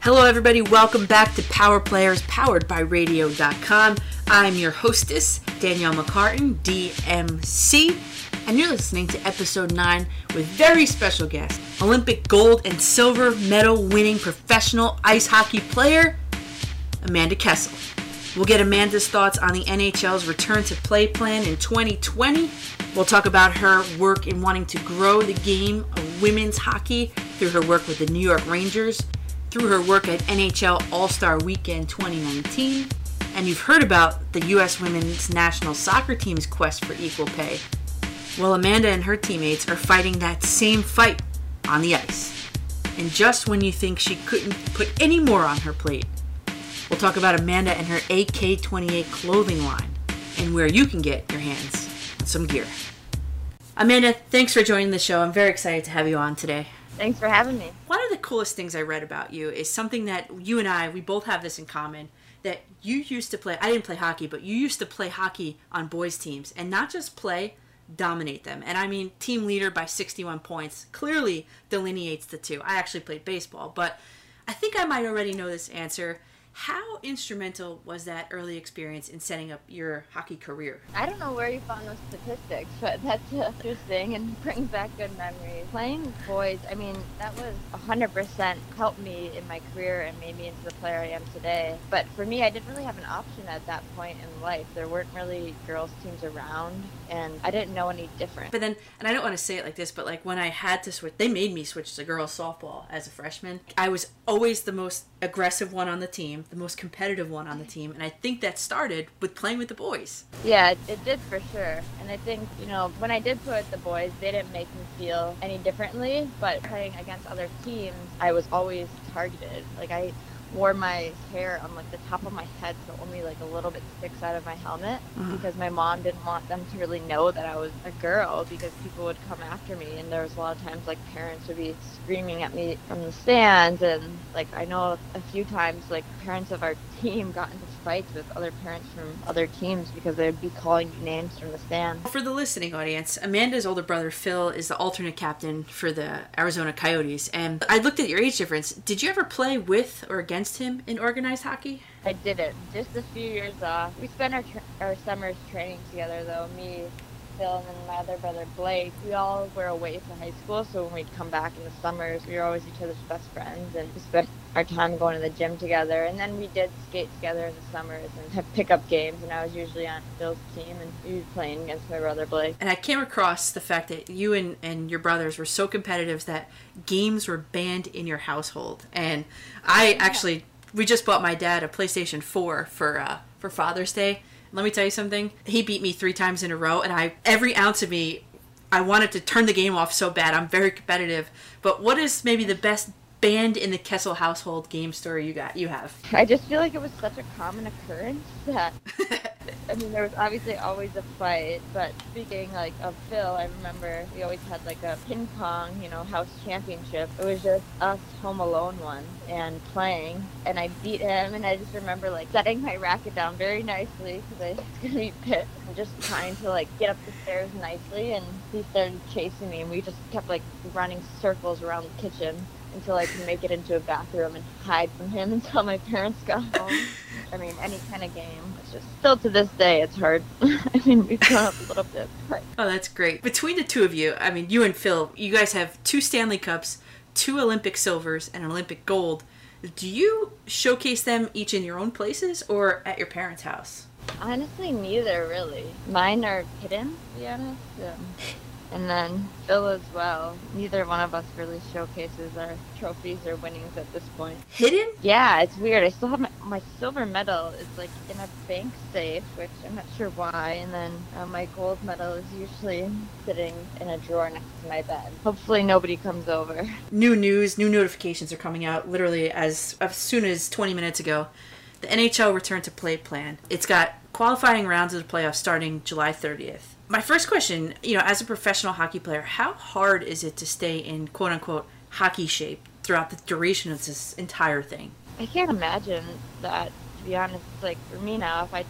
Hello everybody, welcome back to Power Players, powered by Radio.com. I'm your hostess, Danielle McCartan, DMC, and you're listening to episode 9 with very special guest, Olympic gold and silver medal winning professional ice hockey player, Amanda Kessel. We'll get Amanda's thoughts on the NHL's return to play plan in 2020. We'll talk about her work in wanting to grow the game of women's hockey through her work with the New York Rangers, through her work at NHL All-Star Weekend 2019, and you've heard about the U.S. Women's National Soccer Team's quest for equal pay. Well, Amanda and her teammates are fighting that same fight on the ice. And just when you think she couldn't put any more on her plate, we'll talk about Amanda and her AK-28 clothing line and where you can get your hands on some gear. Amanda, thanks for joining the show. I'm very excited to have you on today. Thanks for having me. One of the coolest things I read about you is something that you and I, we both have this in common, that you used to play, I didn't play hockey, but you used to play hockey on boys' teams, and not just play, dominate them. And I mean, team leader by 61 points clearly delineates the two. I actually played baseball, but I think I might already know this answer. How instrumental was that early experience in setting up your hockey career? I don't know where you found those statistics, but that's interesting and brings back good memories. Playing boys, I mean, that was 100% helped me in my career and made me into the player I am today. But for me, I didn't really have an option at that point in life. There weren't really girls' teams around, and I didn't know any different. But then, and I don't want to say it like this, but like when I had to switch, they made me switch to girls softball as a freshman. I was always the most aggressive one on the team, the most competitive one on the team, and I think that started with playing with the boys. Yeah, it did for sure. And I think, when I did play with the boys, they didn't make me feel any differently, but playing against other teams, I was always targeted. Like, I wore my hair on like the top of my head so only like a little bit sticks out of my helmet because my mom didn't want them to really know that I was a girl because people would come after me, and there was a lot of times like parents would be screaming at me from the stands, and like I know a few times like parents of our team got into fights with other parents from other teams because they'd be calling names from the stand. For the listening audience, Amanda's older brother Phil is the alternate captain for the Arizona Coyotes, and I looked at your age difference. Did you ever play with or against him in organized hockey? I didn't. Just a few years off. We spent our summers training together, though. Me, Phil, and then my other brother Blake. We all were away from high school, so when we'd come back in the summers, we were always each other's best friends, and we spent our time going to the gym together. And then we did skate together in the summers and have pickup games, and I was usually on Phil's team, and he was playing against my brother Blake. And I came across the fact that you and your brothers were so competitive that games were banned in your household. And we just bought my dad a PlayStation 4 for Father's Day. Let me tell you something. He beat me 3 times in a row, and every ounce of me, I wanted to turn the game off so bad. I'm very competitive. But what is maybe the best banned in the Kessel household game story you have? I just feel like it was such a common occurrence that I mean, there was obviously always a fight, but speaking like of Phil, I remember we always had like a ping pong, house championship. It was just us home alone one and playing, and I beat him, and I just remember like setting my racket down very nicely because I was gonna be pissed and just trying to like get up the stairs nicely, and he started chasing me, and we just kept like running circles around the kitchen until I could make it into a bathroom and hide from him until my parents got home. I mean, any kind of game. It's just, still to this day, it's hard. I mean, we've grown up a little bit. But. Oh, that's great. Between the two of you, I mean, you and Phil, you guys have 2 Stanley Cups, 2 Olympic silvers, and an Olympic gold. Do you showcase them each in your own places or at your parents' house? Honestly, neither, really. Mine are hidden, to be honest. And then Phil as well. Neither one of us really showcases our trophies or winnings at this point. Hidden? Yeah, it's weird. I still have my silver medal is like in a bank safe, which I'm not sure why. And then my gold medal is usually sitting in a drawer next to my bed. Hopefully nobody comes over. New news, new notifications are coming out literally as soon as 20 minutes ago. The NHL return to play plan. It's got qualifying rounds of the playoffs starting July 30th. My first question, as a professional hockey player, how hard is it to stay in quote-unquote hockey shape throughout the duration of this entire thing? I can't imagine that, to be honest. Like, for me now, if I take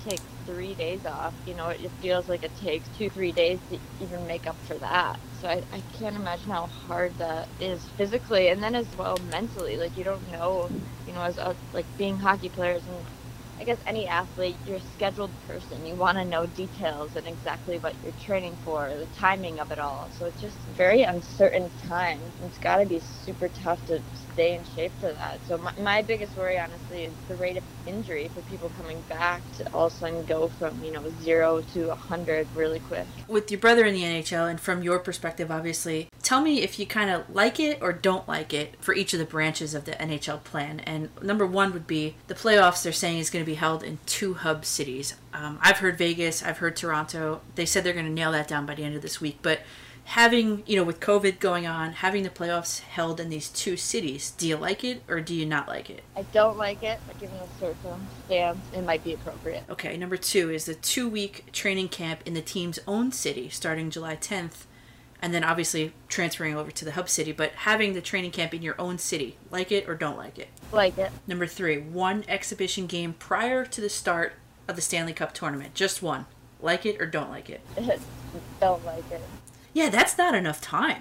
3 days off. It feels like it takes 2-3 days to even make up for that. So I can't imagine how hard that is physically, and then as well mentally. Like, you don't know, as like being hockey players, and I guess any athlete, you're a scheduled person. You want to know details and exactly what you're training for, the timing of it all. So it's just very uncertain time. It's got to be super tough to stay in shape for that. So my biggest worry, honestly, is the rate of injury for people coming back to all of a sudden go from, 0 to 100 really quick. With your brother in the NHL, and from your perspective, obviously, tell me if you kind of like it or don't like it for each of the branches of the NHL plan. And number one would be the playoffs they're saying is going to be held in 2 hub cities. I've heard Vegas, I've heard Toronto. They said they're going to nail that down by the end of this week. But having, with COVID going on, having the playoffs held in these 2 cities, do you like it or do you not like it? I don't like it, but given the circumstance, it might be appropriate. Okay, number 2 is the 2-week training camp in the team's own city starting July 10th. And then obviously transferring over to the hub city, but having the training camp in your own city. Like it or don't like it? Like it. Number 3, 1 exhibition game prior to the start of the Stanley Cup tournament. Just 1. Like it or don't like it? Don't like it. Yeah, that's not enough time.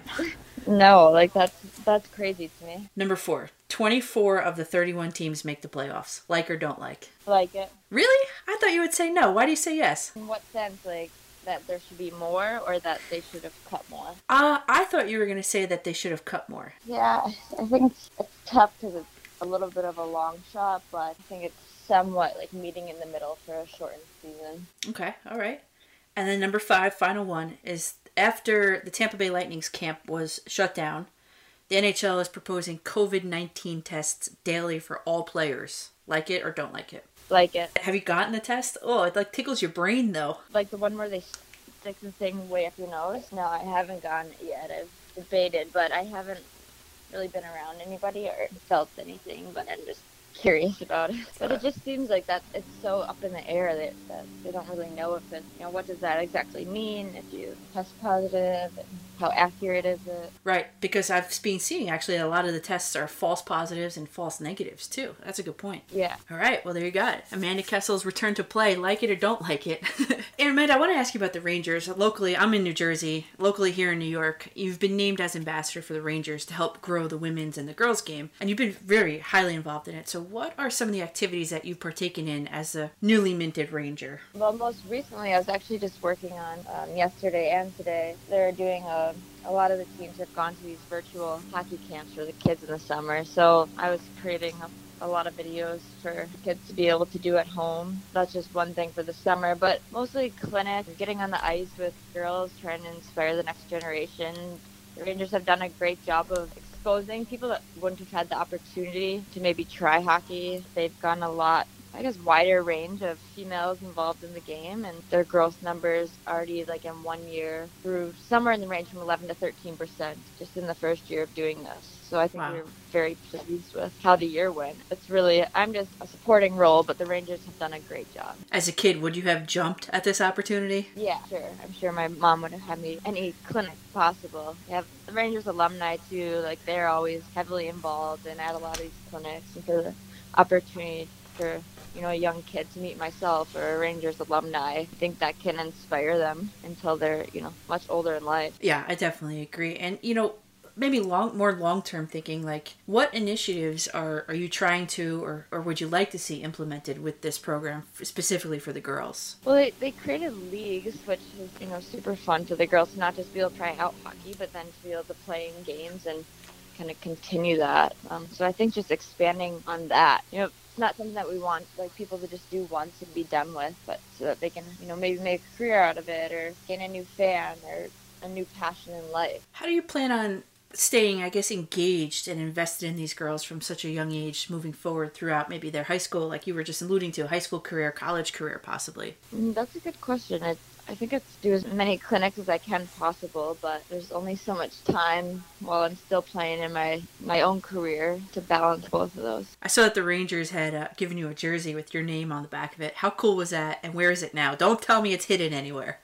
No, like that's crazy to me. Number 4, 24 of the 31 teams make the playoffs. Like or don't like? Like it. Really? I thought you would say no. Why do you say yes? In what sense? Like, that there should be more, or that they should have cut more? I thought you were going to say that they should have cut more. Yeah, I think it's tough because it's a little bit of a long shot, but I think it's somewhat like meeting in the middle for a shortened season. Okay, all right. And then number 5, final one, is after the Tampa Bay Lightning's camp was shut down, the NHL is proposing COVID-19 tests daily for all players. Like it or don't like it? Like it. Have you gotten the test? Oh, it tickles your brain though. Like the one where they stick the thing way up your nose? No, I haven't gotten it yet. I've debated, but I haven't really been around anybody or felt anything, but I'm just curious about it. But it just seems like that it's so up in the air that they don't really know if it, what does that exactly mean if you test positive, and how accurate is it? Right, because I've been seeing actually a lot of the tests are false positives and false negatives too. That's a good point. Yeah. All right, well there you got it. Amanda Kessel's return to play. Like it or don't like it. And Amanda, I want to ask you about the Rangers. Locally, I'm in New Jersey. Locally here in New York, you've been named as ambassador for the Rangers to help grow the women's and the girls game, and you've been very highly involved in it. So what are some of the activities that you've partaken in as a newly minted Ranger? Well, most recently I was actually just working on yesterday and today. They're doing a lot of the teams have gone to these virtual hockey camps for the kids in the summer. So I was creating a lot of videos for kids to be able to do at home. That's just one thing for the summer, but mostly clinics, getting on the ice with girls, trying to inspire the next generation. The Rangers have done a great job of exposing people that wouldn't have had the opportunity to maybe try hockey. They've gone a lot, I guess, wider range of females involved in the game, and their growth numbers already, like in 1 year, grew somewhere in the range from 11 to 13% just in the first year of doing this. So I think Wow. we're very pleased with how the year went. It's really, I'm just a supporting role, but the Rangers have done a great job. As a kid, would you have jumped at this opportunity? Yeah, sure. I'm sure my mom would have had me any clinic possible. You have the Rangers alumni too, like they're always heavily involved and at a lot of these clinics, and for the opportunity for a young kid to meet myself or a Rangers alumni, I think that can inspire them until they're much older in life. Yeah, I definitely agree. And maybe more long-term thinking, like what initiatives are you trying to or would you like to see implemented with this program specifically for the girls? Well, they created leagues, which is super fun for the girls to not just be able to try out hockey, but then to be able to play in games and kind of continue that. So I think just expanding on that, it's not something that we want like people to just do once and be done with, but so that they can maybe make a career out of it or gain a new fan or a new passion in life. How do you plan on staying, I guess, engaged and invested in these girls from such a young age moving forward throughout maybe their high school, like you were just alluding to, high school career, college career possibly? That's a good question. I think it's do as many clinics as I can possible, but there's only so much time while I'm still playing in my own career to balance both of those. I saw that the Rangers had given you a jersey with your name on the back of it. How cool was that, and where is it now? Don't tell me it's hidden anywhere.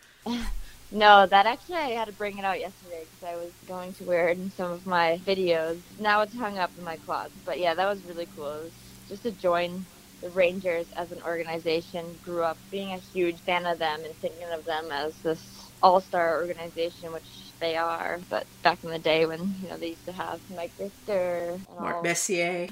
No, that actually I had to bring it out yesterday because I was going to wear it in some of my videos. Now it's hung up in my closet. But yeah, that was really cool. It was just to join the Rangers as an organization, grew up being a huge fan of them and thinking of them as this all-star organization, which they are. But back in the day when, they used to have Mike Richter and Mark Messier,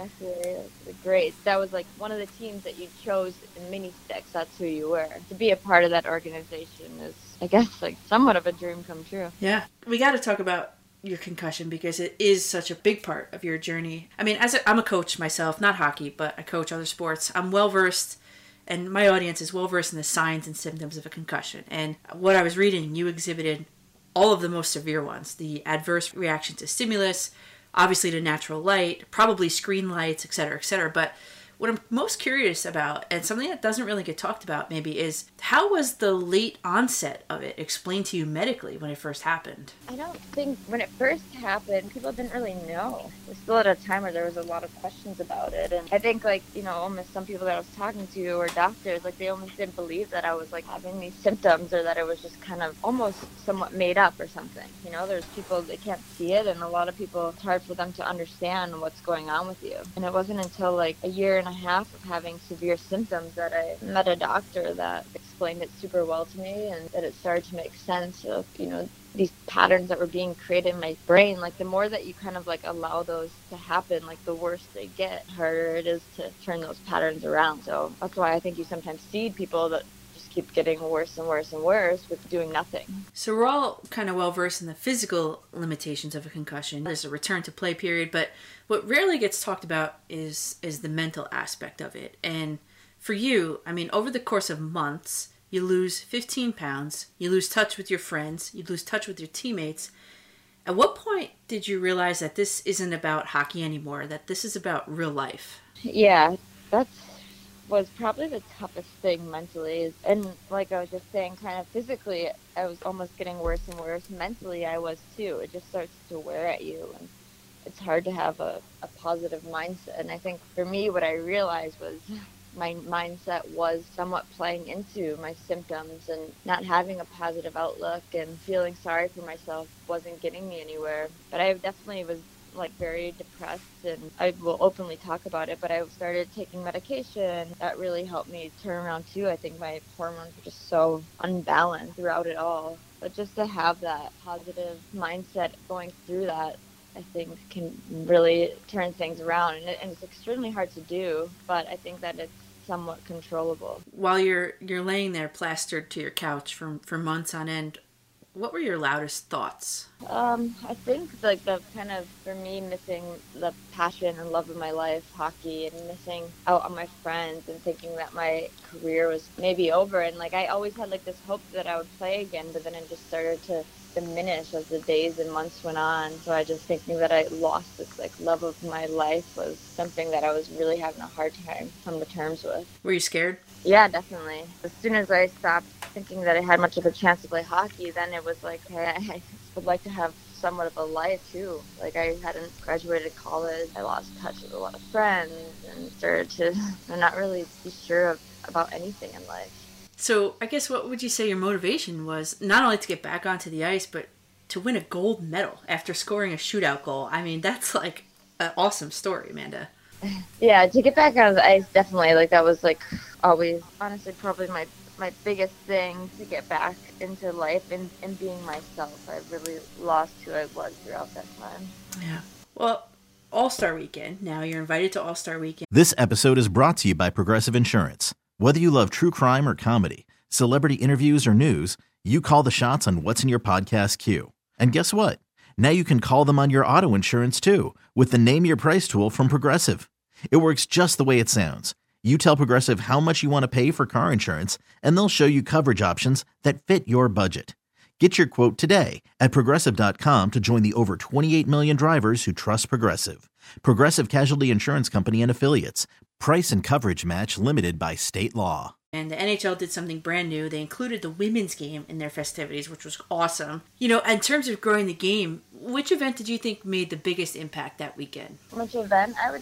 the greats. That was like one of the teams that you chose in mini sticks. That's who you were. To be a part of that organization is, I guess, like somewhat of a dream come true. Yeah. We got to talk about your concussion because it is such a big part of your journey. I mean, I'm a coach myself, not hockey, but I coach other sports. I'm well-versed, and my audience is well-versed in the signs and symptoms of a concussion. And what I was reading, you exhibited all of the most severe ones. The adverse reaction to stimulus, obviously to natural light, probably screen lights, et cetera, et cetera. But what I'm most curious about, and something that doesn't really get talked about maybe, is how was the late onset of it explained to you medically when it first happened? I don't think when it first happened, people didn't really know. We're still at a time where there was a lot of questions about it. And I think, almost some people that I was talking to or doctors, they almost didn't believe that I was, having these symptoms or that it was just kind of almost somewhat made up or something. There's people that can't see it, and a lot of people, it's hard for them to understand what's going on with you. And it wasn't until, a year and a half of having severe symptoms that I met a doctor that explained it super well to me, and that it started to make sense of, these patterns that were being created in my brain. The more that you kind of allow those to happen, the worse they get, harder it is to turn those patterns around. So that's why I think you sometimes see people that just keep getting worse and worse and worse with doing nothing. So we're all kind of well versed in the physical limitations of a concussion. There's a return to play period, but what rarely gets talked about is the mental aspect of it. And for you, I mean, over the course of months, you lose 15 pounds, you lose touch with your friends, you lose touch with your teammates. At what point did you realize that this isn't about hockey anymore, that this is about real life? Yeah, that was probably the toughest thing mentally. And like I was just saying, kind of physically, I was almost getting worse and worse. Mentally, I was too. It just starts to wear at you. And it's hard to have a positive mindset. And I think for me, what I realized was my mindset was somewhat playing into my symptoms, and not having a positive outlook and feeling sorry for myself wasn't getting me anywhere. But I definitely was very depressed, and I will openly talk about it, but I started taking medication. That really helped me turn around too. I think my hormones were just so unbalanced throughout it all. But just to have that positive mindset going through that, I think can really turn things around. And it's extremely hard to do, but I think that it's somewhat controllable. While you're laying there plastered to your couch for months on end, what were your loudest thoughts? I think the kind of, for me, missing the passion and love of my life, hockey, and missing out on my friends and thinking that my career was maybe over. And I always had this hope that I would play again, but then it just started to diminish as the days and months went on. So I just thinking that I lost this love of my life was something that I was really having a hard time coming to terms with. Were you scared? Yeah, definitely. As soon as I stopped thinking that I had much of a chance to play hockey, then it was hey, I would like to have somewhat of a life too. I hadn't graduated college. I lost touch with a lot of friends and started to not really be sure about anything in life. So I guess what would you say your motivation was, not only to get back onto the ice, but to win a gold medal after scoring a shootout goal? I mean, that's an awesome story, Amanda. Yeah, to get back on the ice, definitely. That was always, honestly, probably my biggest thing to get back into life and being myself. I really lost who I was throughout that time. Yeah. Well, All-Star Weekend. Now you're invited to All-Star Weekend. This episode is brought to you by Progressive Insurance. Whether you love true crime or comedy, celebrity interviews or news, you call the shots on what's in your podcast queue. And guess what? Now you can call them on your auto insurance too, with the Name Your Price tool from Progressive. It works just the way it sounds. You tell Progressive how much you want to pay for car insurance, and they'll show you coverage options that fit your budget. Get your quote today at Progressive.com to join the over 28 million drivers who trust Progressive. Progressive Casualty Insurance Company and Affiliates. Price and coverage match limited by state law. And the NHL did something brand new. They included the women's game in their festivities, which was awesome. In terms of growing the game, which event did you think made the biggest impact that weekend? Which event? I would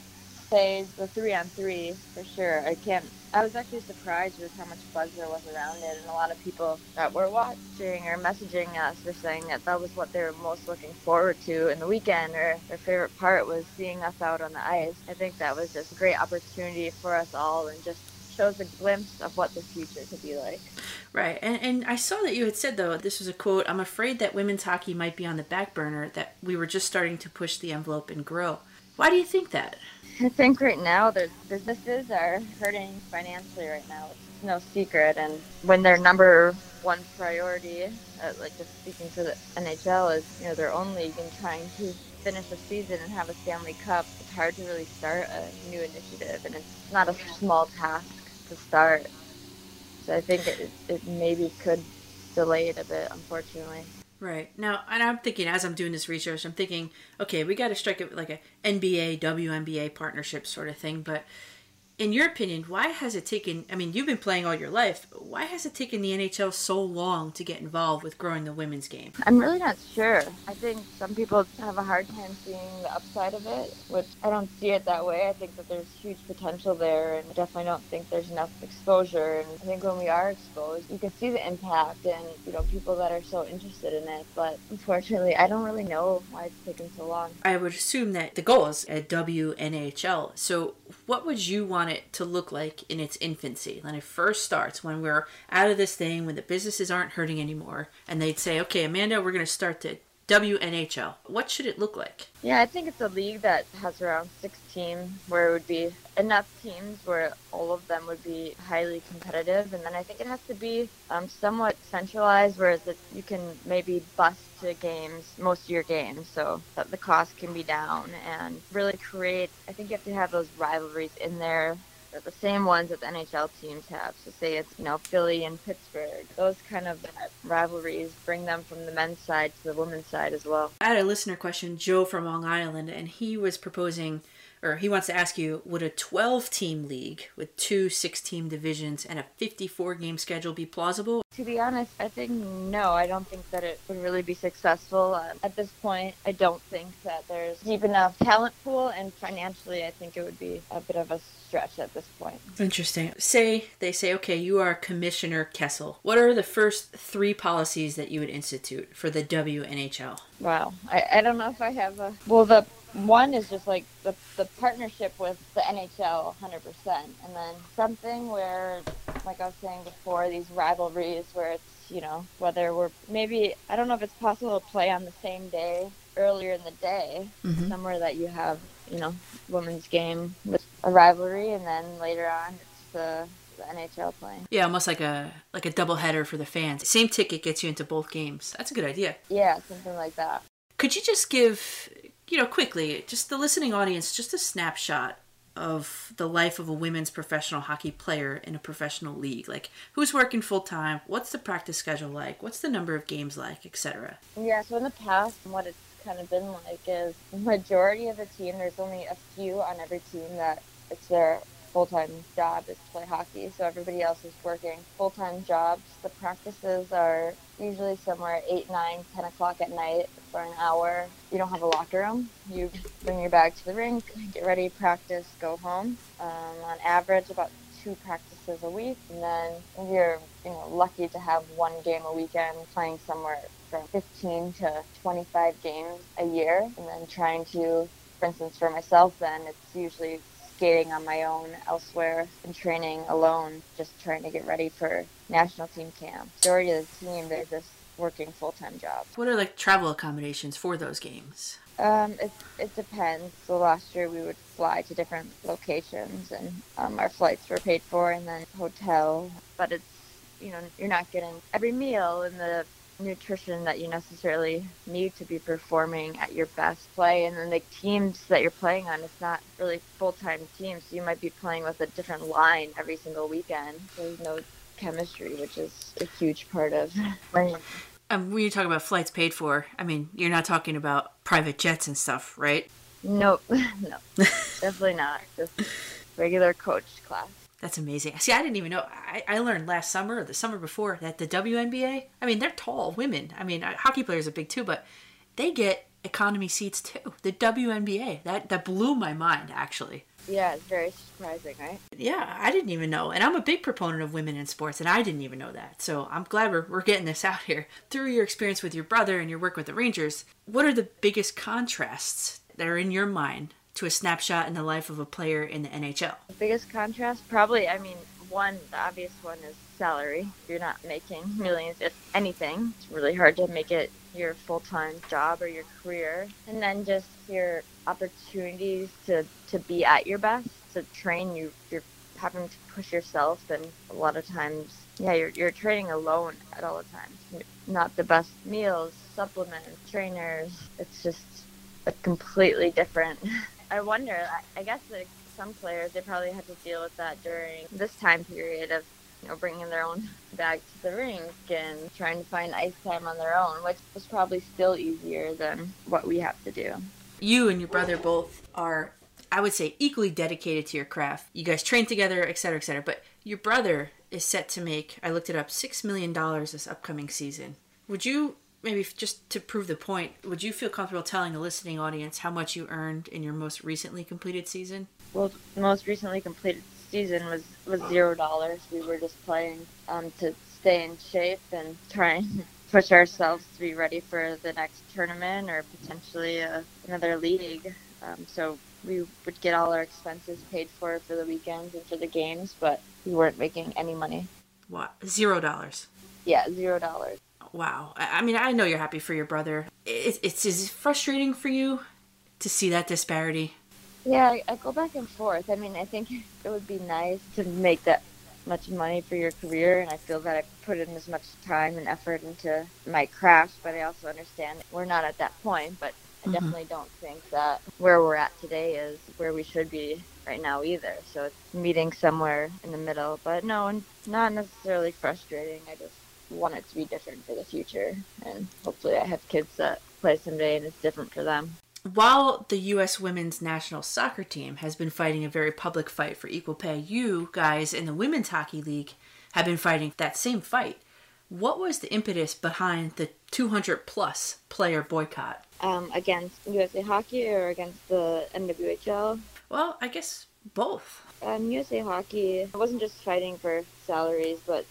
say the 3-on-3 for sure. I was actually surprised with how much buzz there was around it, and a lot of people that were watching or messaging us were saying that was what they were most looking forward to in the weekend, or their favorite part was seeing us out on the ice. I think that was just a great opportunity for us all, and just shows a glimpse of what the future could be like. Right. And I saw that you had said, though, this was a quote, "I'm afraid that women's hockey might be on the back burner, that we were just starting to push the envelope and grow." Why do you think that? I think right now the businesses are hurting financially right now. It's no secret. And when their number one priority, like just speaking to the NHL, is, their own league and trying to finish the season and have a Stanley Cup, it's hard to really start a new initiative. And it's not a small task to start. So I think it maybe could delay it a bit, unfortunately. Right. Now, and I'm thinking, as I'm doing this research, I'm thinking, okay, we got to strike it like a NBA, WNBA partnership sort of thing. But in your opinion, why has it taken, you've been playing all your life, why has it taken the NHL so long to get involved with growing the women's game? I'm really not sure. I think some people have a hard time seeing the upside of it, which I don't see it that way. I think that there's huge potential there, and I definitely don't think there's enough exposure. And I think when we are exposed, you can see the impact and, people that are so interested in it. But unfortunately, I don't really know why it's taken so long. I would assume that the goal is a WNHL. So what would you want it to look like in its infancy, when it first starts, when we're out of this thing, when the businesses aren't hurting anymore, and they'd say, okay, Amanda, we're going to start the WNHL. What should it look like? Yeah, I think it's a league that has around 6 teams, where it would be enough teams where all of them would be highly competitive. And then I think it has to be somewhat centralized, whereas you can maybe bus to games, most of your games, so that the cost can be down, and really create, I think you have to have those rivalries in there, the same ones that the NHL teams have. So say it's, Philly and Pittsburgh. Those kind of rivalries, bring them from the men's side to the women's side as well. I had a listener question, Joe from Long Island, and he was proposing, or he wants to ask you, would a 12-team league with 2 6-team divisions and a 54-game schedule be plausible? To be honest, I think no. I don't think that it would really be successful. At this point, I don't think that there's deep enough talent pool, and financially, I think it would be a bit of a stretch at this point. Interesting. They say, okay, you are Commissioner Kessel. What are the first 3 policies that you would institute for the WNHL? Wow. I don't know if I have a... Well, the one is just like the partnership with the NHL 100%. And then something where, like I was saying before, these rivalries where it's, whether we're maybe, I don't know if it's possible to play on the same day earlier in the day, somewhere that you have, women's game with a rivalry, and then later on it's the NHL playing. Yeah, almost like a double header for the fans. Same ticket gets you into both games. That's a good idea. Yeah, something like that. Could you just give, quickly, just the listening audience, just a snapshot of the life of a women's professional hockey player in a professional league? Like, who's working full-time? What's the practice schedule like? What's the number of games like, etc.? Yeah, so in the past, what it's kind of been like is the majority of the team, there's only a few on every team that it's their full-time job is to play hockey, so everybody else is working full-time jobs. The practices are usually somewhere 8, 9, 10 o'clock at night for an hour. You don't have a locker room. You bring your bag to the rink, get ready, practice, go home. On average, about 2 practices a week, and then if you're lucky to have 1 game a weekend, playing somewhere from 15 to 25 games a year, and then trying to, for instance, for myself, then it's usually skating on my own elsewhere and training alone, just trying to get ready for national team camp. Majority of the team, they're just working full-time jobs. What are travel accommodations for those games? It depends. So last year we would fly to different locations, and our flights were paid for, and then hotel. But it's, you're not getting every meal and the nutrition that you necessarily need to be performing at your best play. And then the teams that you're playing on, it's not really full-time teams. So you might be playing with a different line every single weekend. There's no chemistry, which is a huge part of playing. When you talk about flights paid for, you're not talking about private jets and stuff, right? Nope. No, definitely not. Just regular coach class. That's amazing. See, I didn't even know. I learned last summer or the summer before that the WNBA, they're tall women. Hockey players are big too, but they get economy seats too. The WNBA. That blew my mind, actually. Yeah, it's very surprising, right? Yeah, I didn't even know. And I'm a big proponent of women in sports, and I didn't even know that. So I'm glad we're getting this out here. Through your experience with your brother and your work with the Rangers, what are the biggest contrasts that are in your mind to a snapshot in the life of a player in the NHL? The biggest contrast, probably, one, the obvious one is salary. If you're not making millions, if anything, it's really hard to make it your full-time job or your career. And then just your opportunities to be at your best, to train. You're having to push yourself, and a lot of times, you're training alone at all the times. Not the best meals, supplements, trainers. It's just a completely different. I wonder, I guess that some players, they probably had to deal with that during this time period of, bringing their own bag to the rink and trying to find ice time on their own, which was probably still easier than what we have to do. You and your brother both are, I would say, equally dedicated to your craft. You guys train together, et cetera, et cetera. But your brother is set to make, I looked it up, $6 million this upcoming season. Would you, maybe just to prove the point, would you feel comfortable telling the listening audience how much you earned in your most recently completed season? Well, the most recently completed season was $0. We were just playing to stay in shape and try and push ourselves to be ready for the next tournament or potentially another league. So we would get all our expenses paid for the weekends and for the games, but we weren't making any money. What? $0? Yeah, $0. Wow. I mean, I know you're happy for your brother. It's is it frustrating for you to see that disparity? Yeah, I go back and forth. I mean, I think it would be nice to make that much money for your career, and I feel that I put in as much time and effort into my craft, but I also understand we're not at that point, but I definitely don't think that where we're at today is where we should be right now either. So it's meeting somewhere in the middle, but no, not necessarily frustrating. I just want it to be different for the future, and hopefully I have kids that play someday and it's different for them. While the U.S. women's national soccer team has been fighting a very public fight for equal pay, you guys in the Women's Hockey League have been fighting that same fight. What was the impetus behind the 200-plus player boycott? Against USA Hockey or against the NWHL? Well, I guess both. USA Hockey, I wasn't just fighting for salaries, but,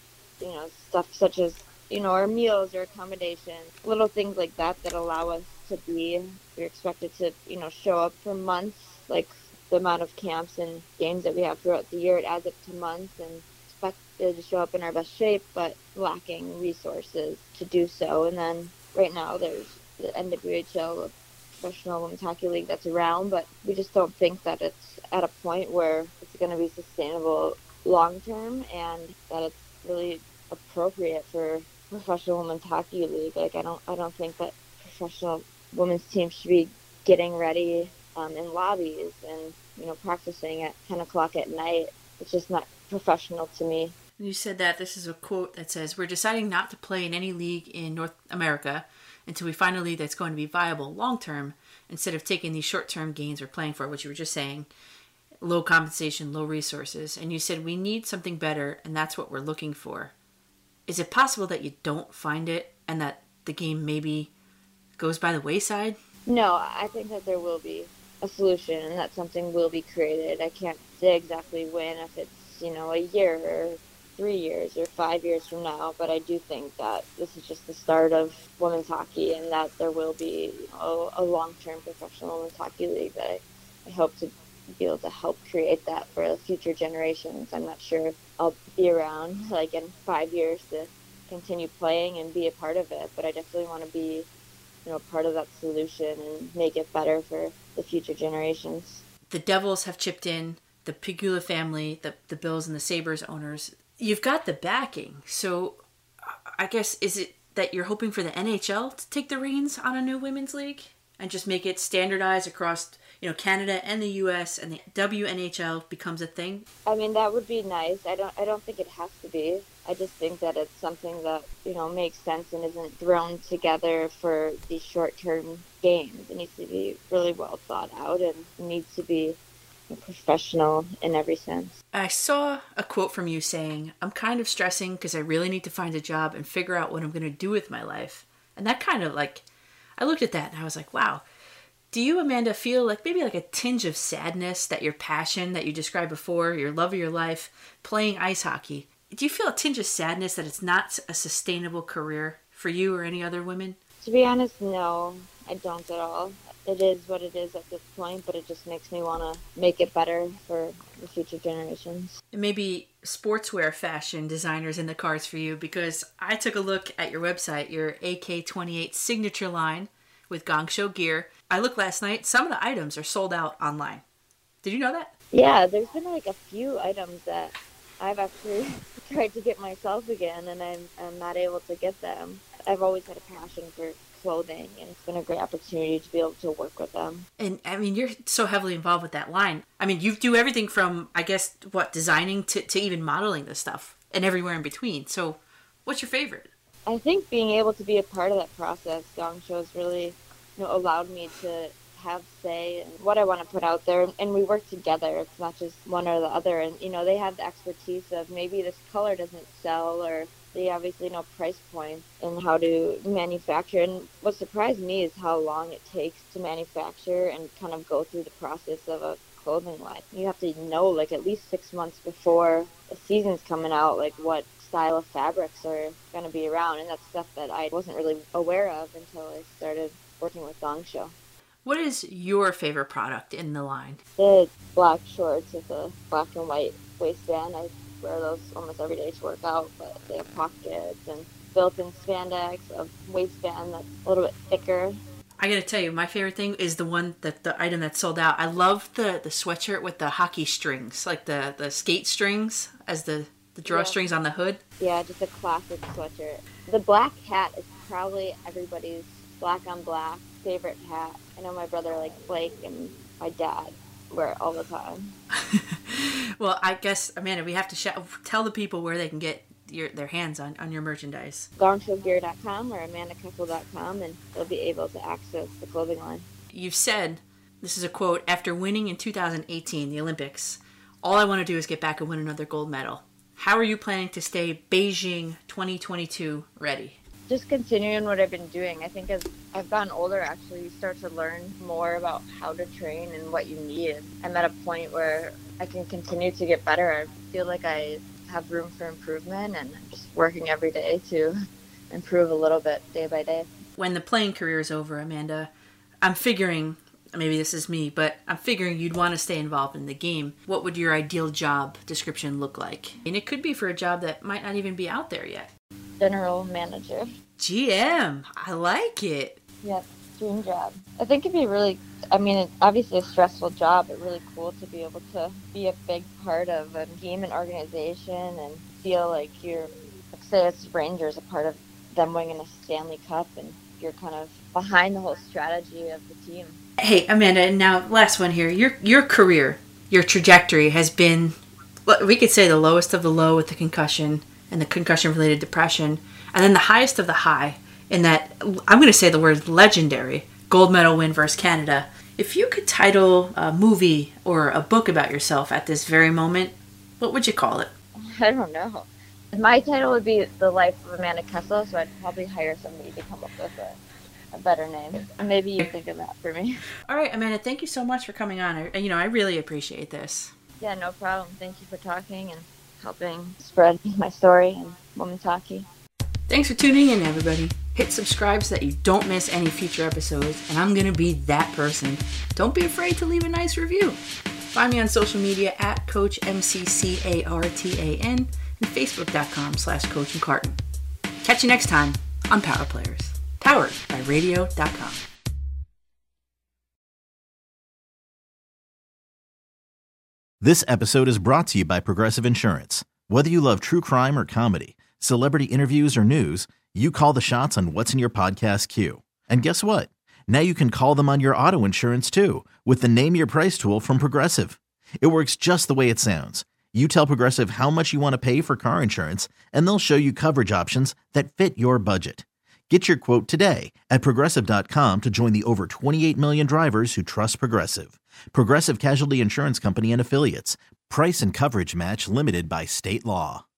stuff such as, our meals or accommodations, little things like that allow us to be, we're expected to, show up for months, like the amount of camps and games that we have throughout the year, it adds up to months, and expected to show up in our best shape, but lacking resources to do so. And then right now there's the NWHL, Professional Women's Hockey League, that's around, but we just don't think that it's at a point where it's going to be sustainable long term, and that it's really appropriate for Professional Women's Hockey League. Like I don't think that professional women's teams should be getting ready in lobbies and practicing at 10 o'clock at night. It's just not professional to me. You said that this is a quote that says, "We're deciding not to play in any league in North America until we find a league that's going to be viable long term, instead of taking these short term gains we're playing for," which you were just saying, low compensation, low resources. And you said we need something better, and that's what we're looking for. Is it possible that you don't find it and that the game maybe goes by the wayside? No, I think that there will be a solution and that something will be created. I can't say exactly when, if it's, a year or 3 years or 5 years from now, but I do think that this is just the start of women's hockey, and that there will be a long-term professional women's hockey league that I hope to be able to help create that for the future generations. I'm not sure if I'll be around like in 5 years to continue playing and be a part of it, but I definitely want to be part of that solution and make it better for the future generations. The Devils have chipped in, the Pegula family, the Bills and the Sabres owners. You've got the backing. So I guess, is it that you're hoping for the NHL to take the reins on a new women's league and just make it standardized across, Canada and the US, and the WNHL becomes a thing? I mean, that would be nice. I don't think it has to be. I just think that it's something that, makes sense and isn't thrown together for these short-term games. It needs to be really well thought out and needs to be professional in every sense. I saw a quote from you saying, "I'm kind of stressing because I really need to find a job and figure out what I'm going to do with my life." And that kind of I looked at that and I was like, wow. Do you, Amanda, feel like maybe like a tinge of sadness that your passion that you described before, your love of your life, playing ice hockey, do you feel a tinge of sadness that it's not a sustainable career for you or any other women? To be honest, no, I don't at all. It is what it is at this point, but it just makes me want to make it better for the future generations. And maybe sportswear fashion designers in the cards for you, because I took a look at your website, your AK-28 signature line with Gong Show gear. I looked last night. Some of the items are sold out online. Did you know that? Yeah, there's been like a few items that I've actually tried to get myself again, and I'm not able to get them. I've always had a passion for clothing, and it's been a great opportunity to be able to work with them. And I mean, you're so heavily involved with that line. I mean, you do everything from, I guess, designing to even modeling this stuff and everywhere in between. So what's your favorite? I think being able to be a part of that process, Gong Show has really allowed me to have say in what I want to put out there, and we work together. It's not just one or the other, and they have the expertise of maybe this color doesn't sell, or they obviously know price points and how to manufacture. And what surprised me is how long it takes to manufacture and kind of go through the process of a clothing line. You have to know like at least 6 months before the season's coming out, like what style of fabrics are going to be around, and that's stuff that I wasn't really aware of until I started working with Gong Show. What is your favorite product in the line? The black shorts with a black and white waistband. I wear those almost every day to work out, but they have pockets and built-in spandex, a waistband that's a little bit thicker. I gotta tell you, my favorite thing is the item that's sold out. I love the sweatshirt with the hockey strings, like the skate strings as the drawstrings on the hood. Yeah, just a classic sweatshirt. The black hat is probably everybody's black on black favorite hat. I know my brother, like Blake, and my dad wear it all the time. Well, I guess, Amanda, we have to tell the people where they can get their hands on your merchandise. GongShowGear.com or AmandaKessel.com, and they'll be able to access the clothing line. You've said, this is a quote, after winning in 2018, the Olympics, all I want to do is get back and win another gold medal. How are you planning to stay Beijing 2022 ready? Just continuing what I've been doing. I think as I've gotten older, actually, you start to learn more about how to train and what you need. I'm at a point where I can continue to get better. I feel like I have room for improvement, and I'm just working every day to improve a little bit day by day. When the playing career is over, Amanda, I'm figuring, maybe this is me, but I'm figuring you'd want to stay involved in the game. What would your ideal job description look like? And it could be for a job that might not even be out there yet. General manager. GM. I like it. Yep, dream job. I think it'd be really, it's obviously a stressful job, but really cool to be able to be a big part of a team and organization and feel like you're, like say it's Rangers, a part of them winning a Stanley Cup, and you're kind of behind the whole strategy of the team. Hey, Amanda, and now last one here. Your career, your trajectory has been, we could say, the lowest of the low with the concussion and the concussion-related depression, and then the highest of the high in that, I'm going to say the word legendary, gold medal win versus Canada. If you could title a movie or a book about yourself at this very moment, what would you call it? I don't know. My title would be The Life of Amanda Kessel, so I'd probably hire somebody to come up with a better name. Maybe you think of that for me. All right, Amanda, thank you so much for coming on. I really appreciate this. Yeah, no problem. Thank you for talking and helping spread my story and women's hockey. Thanks for tuning in, everybody. Hit subscribe so that you don't miss any future episodes, and I'm going to be that person. Don't be afraid to leave a nice review. Find me on social media at CoachMCCARTAN and Facebook.com/CoachMcCartan. Catch you next time on Power Players, powered by Radio.com. This episode is brought to you by Progressive Insurance. Whether you love true crime or comedy, celebrity interviews or news, you call the shots on what's in your podcast queue. And guess what? Now you can call them on your auto insurance too with the Name Your Price tool from Progressive. It works just the way it sounds. You tell Progressive how much you want to pay for car insurance, and they'll show you coverage options that fit your budget. Get your quote today at Progressive.com to join the over 28 million drivers who trust Progressive. Progressive Casualty Insurance Company and Affiliates. Price and coverage match limited by state law.